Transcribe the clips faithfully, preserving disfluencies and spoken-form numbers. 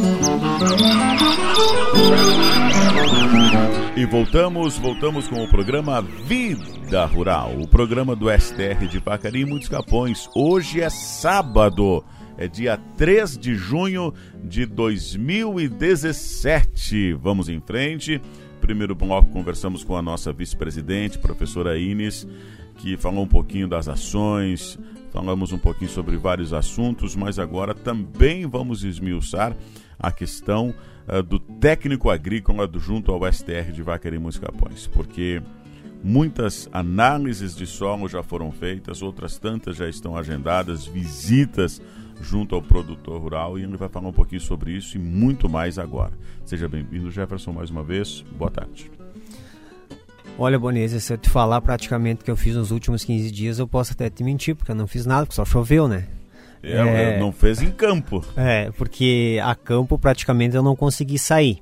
E voltamos, voltamos com o programa Vida Rural, o programa do S T R de Vacaria e Muitos Capões. Hoje é sábado, é dia três de junho de dois mil e dezessete. Vamos em frente. Primeiro bloco, conversamos com a nossa vice-presidente, professora Inês, que falou um pouquinho das ações, falamos um pouquinho sobre vários assuntos, mas agora também vamos esmiuçar a questão uh, do técnico agrícola do, junto ao S T R de Vacaria e Muitos Capões, porque muitas análises de solo já foram feitas, outras tantas já estão agendadas, visitas junto ao produtor rural, e ele vai falar um pouquinho sobre isso e muito mais agora. Seja bem-vindo, Jefferson, mais uma vez. Boa tarde. Olha, Bonese, se eu te falar praticamente o que eu fiz nos últimos quinze dias, eu posso até te mentir, porque eu não fiz nada, porque só choveu, né? É, é, não fez em campo. É, porque a campo praticamente eu não consegui sair.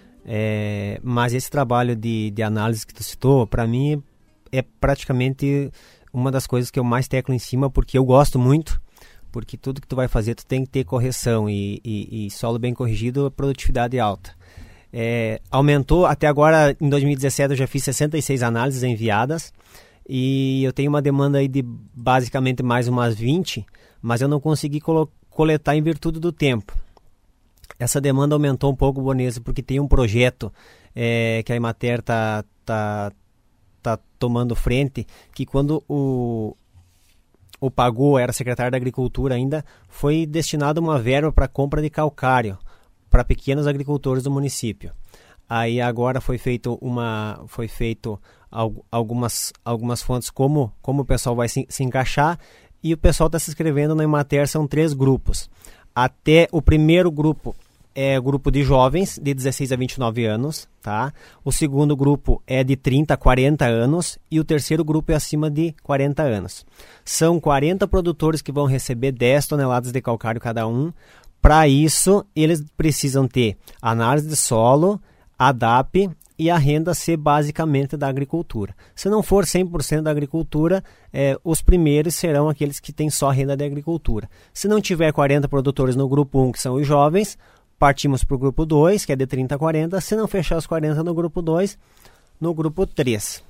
É, mas esse trabalho de, de análise que tu citou, para mim é praticamente uma das coisas que eu mais teclo em cima, porque eu gosto muito, porque tudo que tu vai fazer tu tem que ter correção e, e, e solo bem corrigido, a produtividade é alta. É, aumentou, até agora em dois mil e dezessete eu já fiz sessenta e seis análises enviadas e eu tenho uma demanda aí de basicamente mais umas vinte, mas eu não consegui colo- coletar em virtude do tempo. Essa demanda aumentou um pouco, Bonese, porque tem um projeto é, que a Emater está tá, tá tomando frente, que quando o, o Pagô era secretário da Agricultura ainda, foi destinado uma verba para compra de calcário para pequenos agricultores do município. Aí agora foi feito uma, foi feito algumas, algumas fontes como, como o pessoal vai se, se encaixar, e o pessoal está se inscrevendo na Emater, são três grupos. Até o primeiro grupo é o grupo de jovens, de dezesseis a vinte e nove anos, tá? O segundo grupo é de trinta a quarenta anos e o terceiro grupo é acima de quarenta anos. São quarenta produtores que vão receber dez toneladas de calcário cada um. Para isso, eles precisam ter análise de solo, A D A P e a renda ser basicamente da agricultura. Se não for cem por cento da agricultura, eh, os primeiros serão aqueles que têm só renda de agricultura. Se não tiver quarenta produtores no grupo um, que são os jovens, partimos para o grupo dois, que é de trinta a quarenta. Se não fechar os quarenta no grupo dois, no grupo três.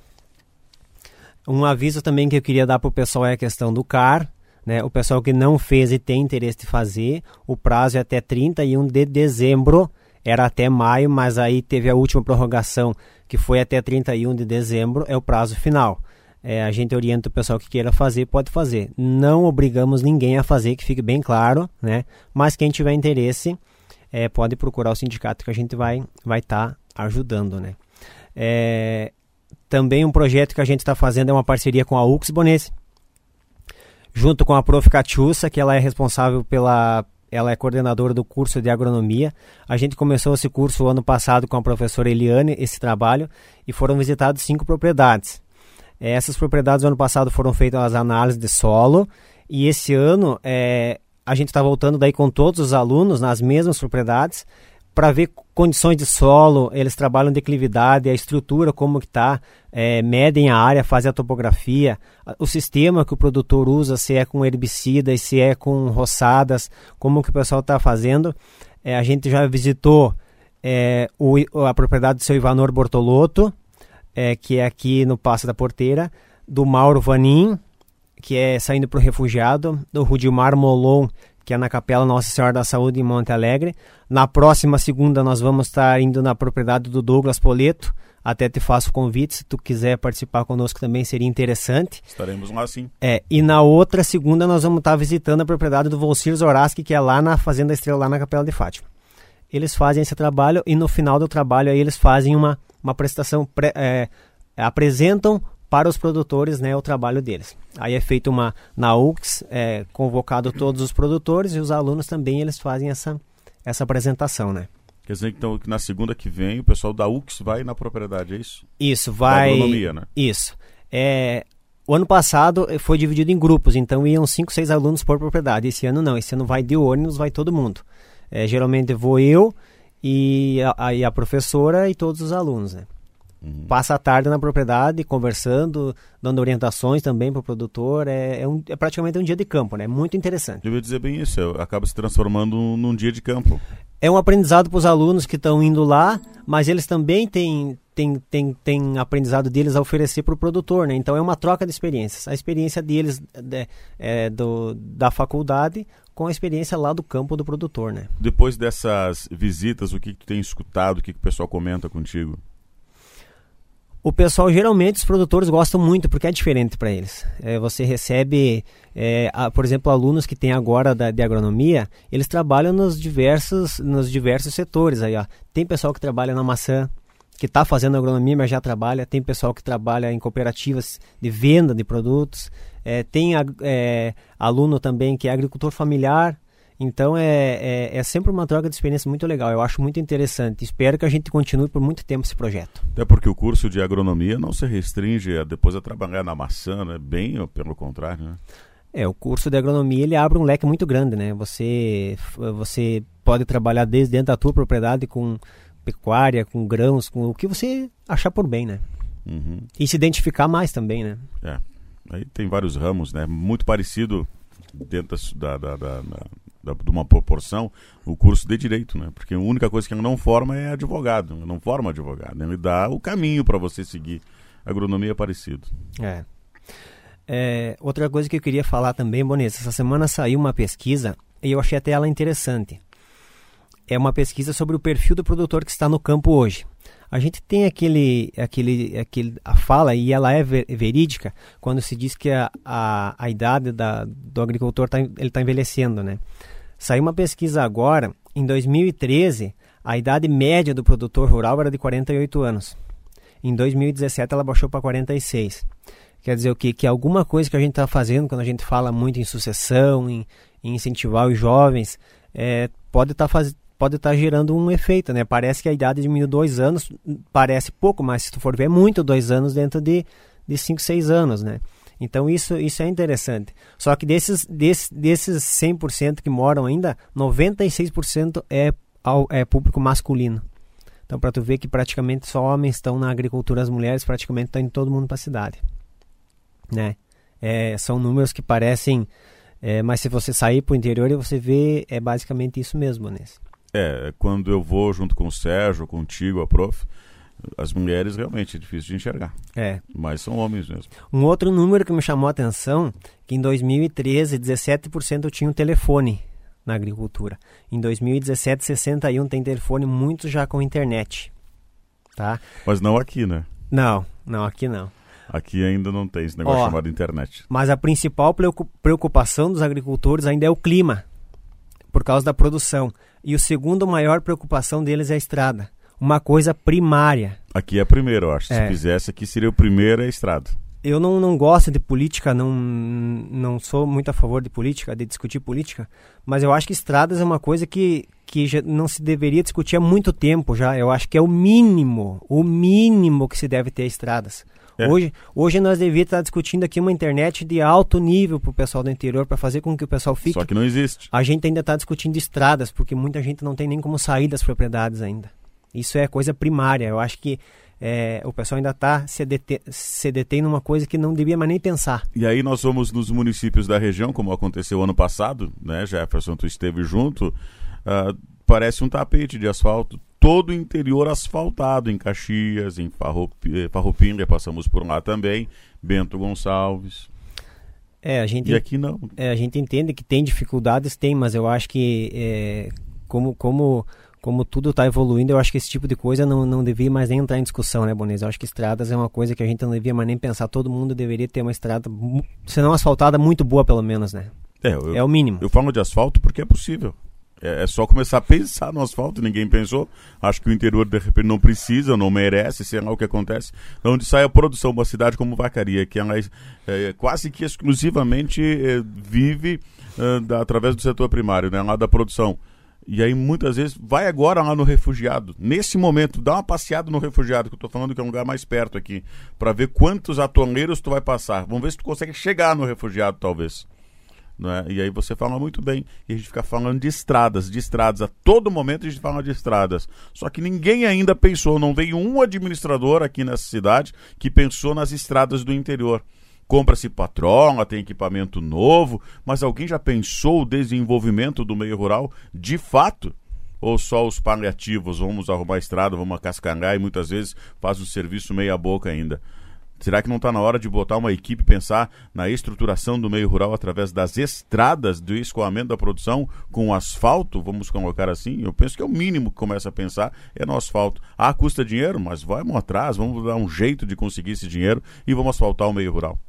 Um aviso também que eu queria dar para o pessoal é a questão do C A R. Né, o pessoal que não fez e tem interesse de fazer, o prazo é até trinta e um de dezembro, era até maio, mas aí teve a última prorrogação, que foi até trinta e um de dezembro, é o prazo final. É, a gente orienta o pessoal que queira fazer, pode fazer. Não obrigamos ninguém a fazer, que fique bem claro, né? Mas quem tiver interesse, é, pode procurar o sindicato que a gente vai vai estar tá ajudando, né? É, também um projeto que a gente está fazendo é uma parceria com a U X Bonese, junto com a Prof Catiussa, que ela é responsável pela... Ela é coordenadora do curso de agronomia. A gente começou esse curso ano passado com a professora Eliane, esse trabalho, e foram visitadas cinco propriedades. Essas propriedades, no ano passado, foram feitas as análises de solo, e esse ano é, a gente está voltando daí com todos os alunos nas mesmas propriedades, para ver condições de solo, eles trabalham declividade, a estrutura, como que está, é, medem a área, fazem a topografia, o sistema que o produtor usa, se é com herbicidas, se é com roçadas, como que o pessoal está fazendo. É, a gente já visitou é, o, a propriedade do seu Ivanor Bortolotto, é, que é aqui no Passo da Porteira, do Mauro Vanin, que é saindo para o Refugiado, do Rudimar Molon, que é na Capela Nossa Senhora da Saúde em Monte Alegre. Na próxima segunda nós vamos estar indo na propriedade do Douglas Poleto. Até te faço o convite, se tu quiser participar conosco também seria interessante. Estaremos lá sim. É, e na outra segunda nós vamos estar visitando a propriedade do Volcir Zoraski, que é lá na Fazenda Estrela, lá na Capela de Fátima. Eles fazem esse trabalho e no final do trabalho aí eles fazem uma, uma prestação, pré, é, apresentam para os produtores, né, o trabalho deles. Aí é feito uma, na U X, é, convocado todos os produtores e os alunos também, eles fazem essa, essa apresentação, né. Quer dizer então, que na segunda que vem o pessoal da U X vai na propriedade, é isso? Isso, vai... Da agronomia, né? Isso. É, o ano passado foi dividido em grupos, então iam cinco, seis alunos por propriedade. Esse ano não, esse ano vai de ônibus, vai todo mundo. É, geralmente vou eu e a, e a professora e todos os alunos, né. Uhum. Passa a tarde na propriedade, conversando, dando orientações também para o produtor. É, é, um, é praticamente um dia de campo, né? Muito interessante. Eu ia dizer bem isso, acaba se transformando num dia de campo. é um aprendizado para os alunos que estão indo lá, mas eles também têm, têm, têm, têm aprendizado deles a oferecer para o produtor, né? Então é uma troca de experiências. A experiência deles de, é, do, da faculdade com a experiência lá do campo do produtor, né? Depois dessas visitas, o que, que tu tem escutado, o que, que o pessoal comenta contigo? O pessoal, geralmente, os produtores gostam muito, porque é diferente para eles. É, você recebe, é, a, por exemplo, alunos que tem agora da, de agronomia, eles trabalham nos diversos, nos diversos setores. Aí, ó. Tem pessoal que trabalha na maçã, que está fazendo agronomia, mas já trabalha. Tem pessoal que trabalha em cooperativas de venda de produtos. É, tem é, aluno também que é agricultor familiar. Então é, é, é sempre uma troca de experiência muito legal, eu acho muito interessante. Espero que a gente continue por muito tempo esse projeto. Até porque o curso de agronomia não se restringe a depois a trabalhar na maçã, né? Bem pelo contrário, né? É, o curso de agronomia ele abre um leque muito grande, né? Você, você pode trabalhar desde dentro da tua propriedade com pecuária, com grãos, com o que você achar por bem, né? Uhum. E se identificar mais também, né? É, aí tem vários ramos, né? Muito parecido dentro da... da, da, da... de uma proporção, o curso de Direito, né? Porque a única coisa que ele não forma é advogado, não forma advogado, ele dá o caminho para você seguir. A agronomia é parecido. É. É, outra coisa que eu queria falar também, Bonesa, essa semana saiu uma pesquisa e eu achei até ela interessante. É uma pesquisa sobre o perfil do produtor que está no campo hoje. A gente tem aquele, aquele, aquele, a fala, e ela é ver, verídica, quando se diz que a, a, a idade da, do agricultor tá, ele está envelhecendo, né? Saiu uma pesquisa agora, em dois mil e treze, a idade média do produtor rural era de quarenta e oito anos. Em dois mil e dezessete ela baixou para quarenta e seis. Quer dizer o quê? Que alguma coisa que a gente está fazendo, quando a gente fala muito em sucessão, em, em incentivar os jovens, é, pode estar tá fazendo... pode estar gerando um efeito, né? Parece que a idade diminuiu dois anos, parece pouco, mas se tu for ver, é muito dois anos dentro de, de cinco, seis anos, né? Então isso, isso é interessante. Só que desses, desses, desses cem por cento que moram ainda, noventa e seis por cento é, é público masculino. Então para tu ver que praticamente só homens estão na agricultura, as mulheres praticamente estão indo todo mundo para a cidade, né? É, são números que parecem, é, mas se você sair para o interior e você vê, é basicamente isso mesmo, né? É, quando eu vou junto com o Sérgio, contigo, a prof, as mulheres realmente é difícil de enxergar. É. Mas são homens mesmo. Um outro número que me chamou a atenção, que em dois mil e treze, dezessete por cento tinha um telefone na agricultura. Em dois mil e dezessete, sessenta e um por cento tem telefone, muitos já com internet. Tá? Mas não aqui, né? Não, não, aqui não. Aqui ainda não tem esse negócio Ó, chamado internet. Mas a principal preocupação dos agricultores ainda é o clima, por causa da produção. E o segundo maior preocupação deles é a estrada. Uma coisa primária. Aqui é a primeira, eu acho. É. Se fizesse aqui, seria o primeiro é a estrada. Eu não, não gosto de política, não, não sou muito a favor de política, de discutir política, mas eu acho que estradas é uma coisa que, que já não se deveria discutir há muito tempo já. Eu acho que é o mínimo, o mínimo que se deve ter estradas. É. Hoje, hoje nós devíamos estar discutindo aqui uma internet de alto nível para o pessoal do interior, para fazer com que o pessoal fique... Só que não existe. A gente ainda está discutindo estradas, porque muita gente não tem nem como sair das propriedades ainda. Isso é coisa primária. Eu acho que é, o pessoal ainda está se, dete- se detém numa coisa que não devia mais nem pensar. E aí nós vamos nos municípios da região, como aconteceu ano passado, né, Jefferson, tu esteve junto, uh, parece um tapete de asfalto. Todo o interior asfaltado, em Caxias, em Farroupilha, passamos por lá também, Bento Gonçalves. É, a gente, e aqui não. É, a gente entende que tem dificuldades, tem, mas eu acho que é, como, como, como tudo está evoluindo, eu acho que esse tipo de coisa não, não devia mais nem entrar em discussão, né, Bonesa? Eu acho que estradas é uma coisa que a gente não devia mais nem pensar. Todo mundo deveria ter uma estrada, se não asfaltada, muito boa pelo menos, né? É, eu, é o mínimo. Eu falo de asfalto porque é possível. É só começar a pensar no asfalto, ninguém pensou. Acho que o interior de repente não precisa, não merece, sei lá o que acontece. Onde sai a produção, uma cidade como Vacaria, que ela é, é, quase que exclusivamente é, vive é, da, através do setor primário, né, lá da produção. E aí muitas vezes vai agora lá no refugiado. Nesse momento, dá uma passeada no refugiado, que eu estou falando que é um lugar mais perto aqui, para ver quantos atoleiros tu vai passar. Vamos ver se tu consegue chegar no refugiado, talvez. Não é? E aí você fala muito bem, e a gente fica falando de estradas, de estradas, a todo momento a gente fala de estradas, só que ninguém ainda pensou, não veio um administrador aqui nessa cidade que pensou nas estradas do interior. Compra-se patrola, tem equipamento novo, mas alguém já pensou o desenvolvimento do meio rural de fato? ou só os paliativos, vamos arrumar a estrada, vamos cascangar e muitas vezes faz um serviço meia boca ainda? Será que não está na hora de botar uma equipe, pensar na estruturação do meio rural através das estradas, do escoamento da produção com asfalto, vamos colocar assim? Eu penso que é o mínimo que começa a pensar é no asfalto. Ah, custa dinheiro, mas vamos atrás, vamos dar um jeito de conseguir esse dinheiro e vamos asfaltar o meio rural.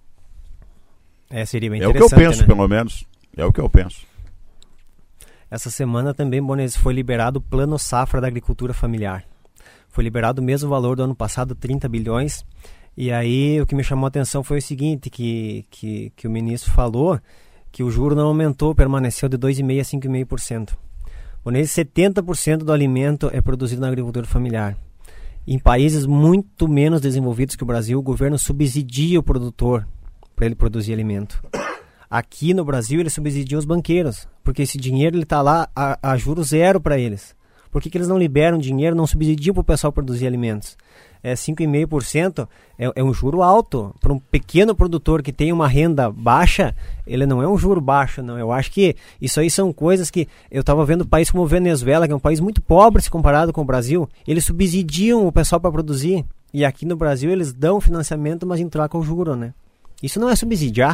É, seria bem é o que eu penso, né? Pelo menos. É o que eu penso. Essa semana também, Bones, foi liberado o Plano Safra da Agricultura Familiar. Foi liberado o mesmo valor do ano passado, trinta bilhões. E aí o que me chamou a atenção foi o seguinte, que, que, que o ministro falou que o juro não aumentou, permaneceu de dois vírgula cinco por cento a cinco vírgula cinco por cento. Bones, setenta por cento do alimento é produzido na agricultura familiar. Em países muito menos desenvolvidos que o Brasil, o governo subsidia o produtor para ele produzir alimento. Aqui no Brasil ele subsidia os banqueiros, porque esse dinheiro está lá a, a juro zero para eles. Por que, que eles não liberam dinheiro, não subsidiam para o pessoal produzir alimentos? É, cinco vírgula cinco por cento é, é um juro alto. Para um pequeno produtor que tem uma renda baixa, ele não é um juro baixo, não. Eu acho que isso aí são coisas que... Eu estava vendo países como Venezuela, que é um país muito pobre se comparado com o Brasil, eles subsidiam o pessoal para produzir. E aqui no Brasil eles dão financiamento, mas em troca o juro, né? Isso não é subsidiar.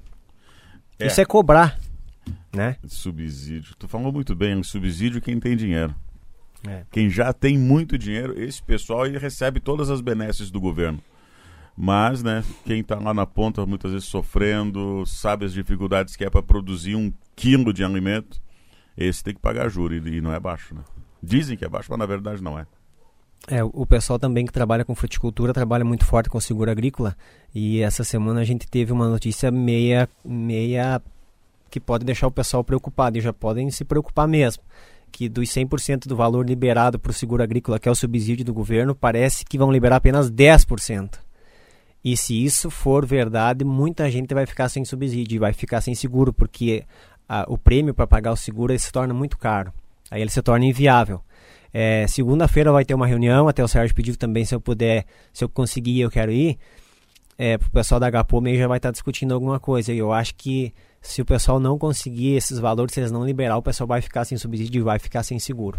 É. Isso é cobrar, né? Subsídio. Tu falou muito bem, subsídio quem tem dinheiro. É. Quem já tem muito dinheiro, esse pessoal aí recebe todas as benesses do governo. Mas, né, quem está lá na ponta, muitas vezes sofrendo, sabe as dificuldades que é para produzir um quilo de alimento, esse tem que pagar juros e não é baixo, né? Dizem que é baixo, mas na verdade não é. É, o pessoal também que trabalha com fruticultura trabalha muito forte com o seguro agrícola, e essa semana a gente teve uma notícia meia, meia que pode deixar o pessoal preocupado, e já podem se preocupar mesmo, que dos cem por cento do valor liberado para o seguro agrícola, que é o subsídio do governo, parece que vão liberar apenas dez por cento. E se isso for verdade, muita gente vai ficar sem subsídio, vai ficar sem seguro, porque a, o prêmio para pagar o seguro ele se torna muito caro, aí ele se torna inviável. É, segunda-feira vai ter uma reunião, até o Sérgio pediu também se eu puder, se eu conseguir, eu quero ir. É, o pessoal da H P O M já vai estar discutindo alguma coisa. E eu acho que se o pessoal não conseguir esses valores, se eles não liberar, o pessoal vai ficar sem subsídio e vai ficar sem seguro.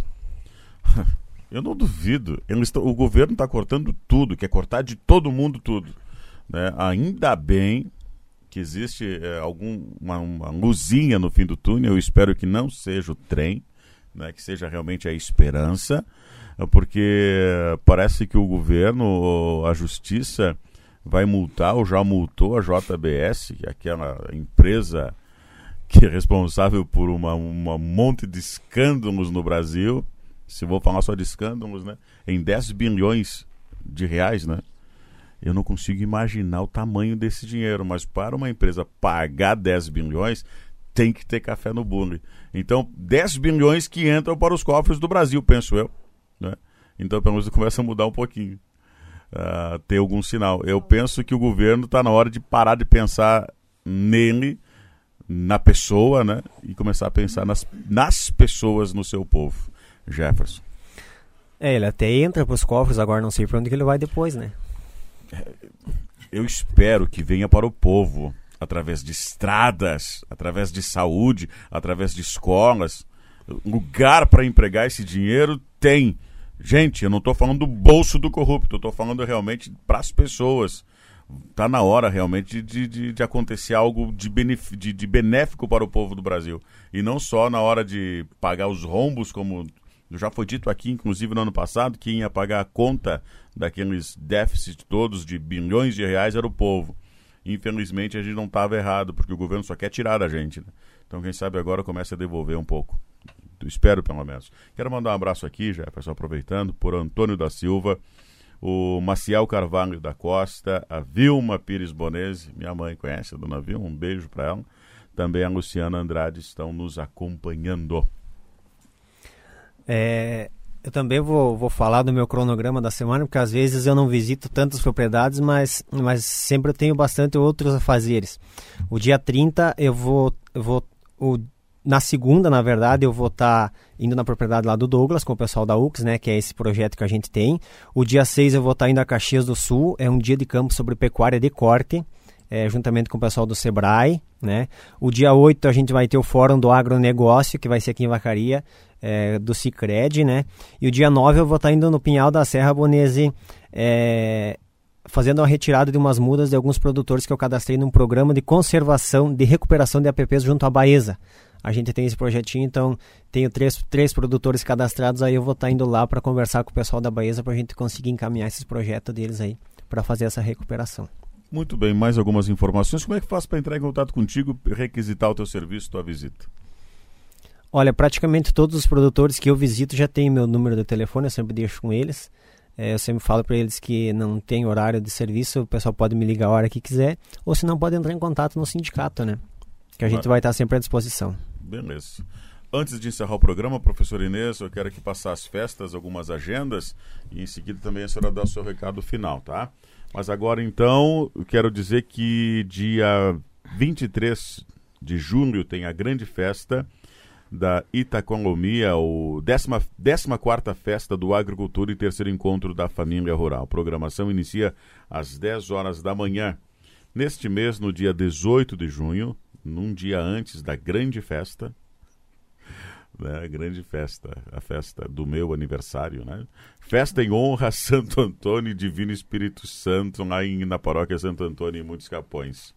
Eu não duvido. Eles tão, o governo está cortando tudo, quer cortar de todo mundo tudo. Né? Ainda bem que existe é, algum, uma, uma luzinha no fim do túnel. Eu espero que não seja o trem. Né, que seja realmente a esperança, porque parece que o governo, a justiça, vai multar ou já multou a J B S, aquela empresa que é responsável por uma, uma monte de escândalos no Brasil, se vou falar só de escândalos, né, em dez bilhões de reais, né? Eu não consigo imaginar o tamanho desse dinheiro, mas para uma empresa pagar dez bilhões, tem que ter café no bule. Então, dez bilhões que entram para os cofres do Brasil, penso eu. Né? Então, pelo menos começa a mudar um pouquinho. Uh, ter algum sinal. Eu penso que o governo está na hora de parar de pensar nele, na pessoa, né? E começar a pensar nas, nas pessoas, no seu povo. Jefferson. É, ele até entra para os cofres, agora não sei para onde que ele vai depois, né? Eu espero que venha para o povo, através de estradas, através de saúde, através de escolas. Lugar para empregar esse dinheiro tem. Gente, eu não estou falando do bolso do corrupto, eu estou falando realmente para as pessoas. Está na hora realmente de, de, de acontecer algo de, benef- de, de benéfico para o povo do Brasil. E não só na hora de pagar os rombos, como já foi dito aqui, inclusive no ano passado, quem ia pagar a conta daqueles déficits todos de bilhões de reais era o povo. Infelizmente a gente não estava errado, porque o governo só quer tirar da gente, né? Então quem sabe agora começa a devolver um pouco. Eu espero pelo menos. Quero mandar um abraço aqui, já pessoal, aproveitando, por Antônio da Silva, o Maciel Carvalho da Costa, a Vilma Pires Bonese, minha mãe conhece a dona Vilma, um beijo para ela. Também a Luciana Andrade estão nos acompanhando. É... Eu também vou, vou falar do meu cronograma da semana, porque às vezes eu não visito tantas propriedades, mas, mas sempre eu tenho bastante outros afazeres. O dia trinta eu vou... Eu vou o, na segunda, na verdade, eu vou estar tá indo na propriedade lá do Douglas, com o pessoal da U C S, né, que é esse projeto que a gente tem. O dia seis eu vou estar tá indo a Caxias do Sul, é um dia de campo sobre pecuária de corte. é, juntamente com o pessoal do Sebrae, né? O dia oito a gente vai ter o Fórum do Agronegócio, que vai ser aqui em Vacaria, é, do Sicredi, né? E o dia nove eu vou estar indo no Pinhal da Serra, Bonese, é, fazendo uma retirada de umas mudas de alguns produtores que eu cadastrei num programa de conservação, de recuperação de A P Ps junto à Baeza. A gente tem esse projetinho, então tenho três, três produtores cadastrados, aí eu vou estar indo lá para conversar com o pessoal da Baeza para a gente conseguir encaminhar esses projetos deles aí para fazer essa recuperação. Muito bem, mais algumas informações. Como é que faz para entrar em contato contigo, requisitar o teu serviço, tua visita? Olha, praticamente todos os produtores que eu visito já têm meu número de telefone, eu sempre deixo com eles. É, eu sempre falo para eles que não tem horário de serviço, o pessoal pode me ligar a hora que quiser, ou se não pode entrar em contato no sindicato, né? Que a gente vai estar sempre à disposição. Beleza. Antes de encerrar o programa, professor Inês, eu quero aqui passar as festas, algumas agendas, e em seguida também a senhora dá o seu recado final, tá? Mas agora, então, eu quero dizer que dia vinte e três de junho tem a grande festa da Itacolomia, o décima quarta Festa do Agricultura e terceiro encontro da família rural. A programação inicia às dez horas da manhã. Neste mês, no dia dezoito de junho, num dia antes da grande festa, né, grande festa, a festa do meu aniversário, né? Festa em honra a Santo Antônio e Divino Espírito Santo, lá em, na paróquia Santo Antônio, em Muitos Capões.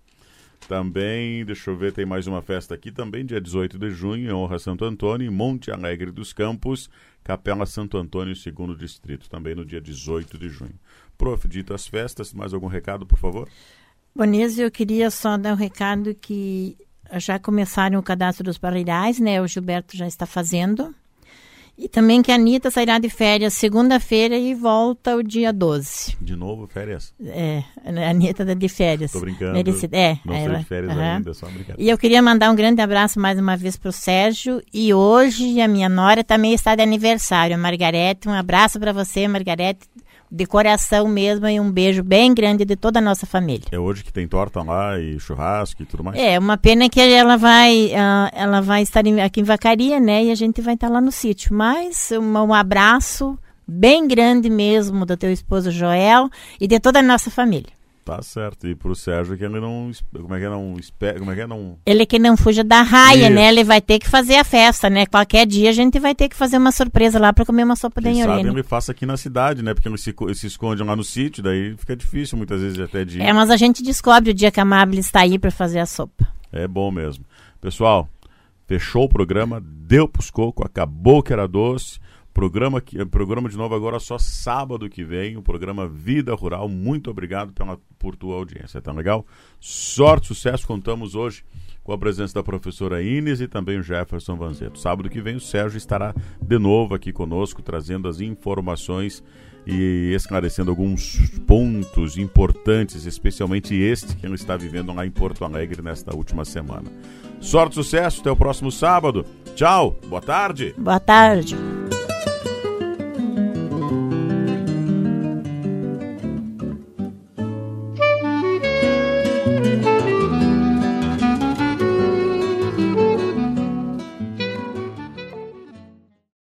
Também, deixa eu ver, tem mais uma festa aqui, também dia dezoito de junho, em honra a Santo Antônio, em Monte Alegre dos Campos, Capela Santo Antônio, segundo distrito, também no dia dezoito de junho. Prof, dito as festas, mais algum recado, por favor? Bonese, eu queria só dar um recado que já começaram o cadastro dos parreirais, né? O Gilberto já está fazendo. E também que a Anitta sairá de férias segunda-feira e volta o dia doze. De novo, férias? É, a Anitta está de férias. Tô brincando. Mereci... É, não ela... sei de férias uhum. ainda, só brincadeira. E eu queria mandar um grande abraço mais uma vez para o Sérgio. E hoje a minha nora também está de aniversário, a Margarete. Um abraço para você, Margarete, de coração mesmo, e um beijo bem grande de toda a nossa família. É hoje que tem torta lá e churrasco e tudo mais? É, uma pena que ela vai, uh, ela vai estar em, aqui em Vacaria, né? E a gente vai estar lá no sítio. Mas um, um abraço bem grande mesmo do teu esposo Joel e de toda a nossa família. Tá certo. E pro Sérgio que ele não... Como é que é? Não, como é que é? Não... Ele que não fuja da raia, Isso. né? Ele vai ter que fazer a festa, né? Qualquer dia a gente vai ter que fazer uma surpresa lá para comer uma sopa de Quem nhorinha. sabe ele faça aqui na cidade, né? Porque ele se, se esconde lá no sítio, daí fica difícil muitas vezes até de ir. É, mas a gente descobre o dia que a Amable está aí para fazer a sopa. É bom mesmo. Pessoal, fechou o programa, deu pros cocos, acabou que era doce. Programa, programa de novo agora só sábado que vem, o programa Vida Rural. Muito obrigado pela, por tua audiência, tá legal? Sorte, sucesso, contamos hoje com a presença da professora Inês e também o Jefferson Vanzeto. Sábado que vem o Sérgio estará de novo aqui conosco, trazendo as informações e esclarecendo alguns pontos importantes, especialmente este que ele está vivendo lá em Porto Alegre nesta última semana. Sorte, sucesso, até o próximo sábado. Tchau, boa tarde. Boa tarde.